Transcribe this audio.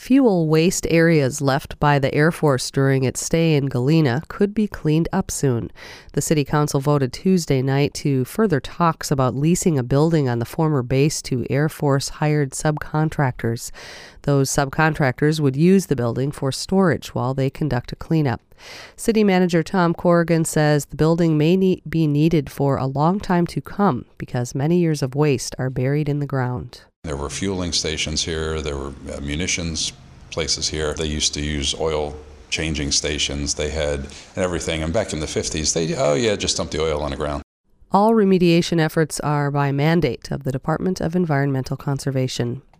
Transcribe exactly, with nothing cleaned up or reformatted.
Fuel waste areas left by the Air Force during its stay in Galena could be cleaned up soon. The City Council voted Tuesday night to further talks about leasing a building on the former base to Air Force-hired subcontractors. Those subcontractors would use the building for storage while they conduct a cleanup. City Manager Tom Corrigan says the building may need, be needed for a long time to come because many years of waste are buried in the ground. There were fueling stations here, there were munitions places here. They used to use oil changing stations, they had everything. And back in the fifties, they, oh yeah, just dump the oil on the ground. All remediation efforts are by mandate of the Department of Environmental Conservation.